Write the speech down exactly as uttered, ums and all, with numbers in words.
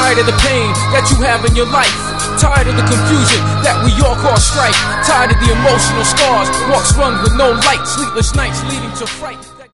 Tired of the pain that you have in your life. Tired of the confusion that we all call strife. Tired of the emotional scars, walks run with no light, sleepless nights leading to fright.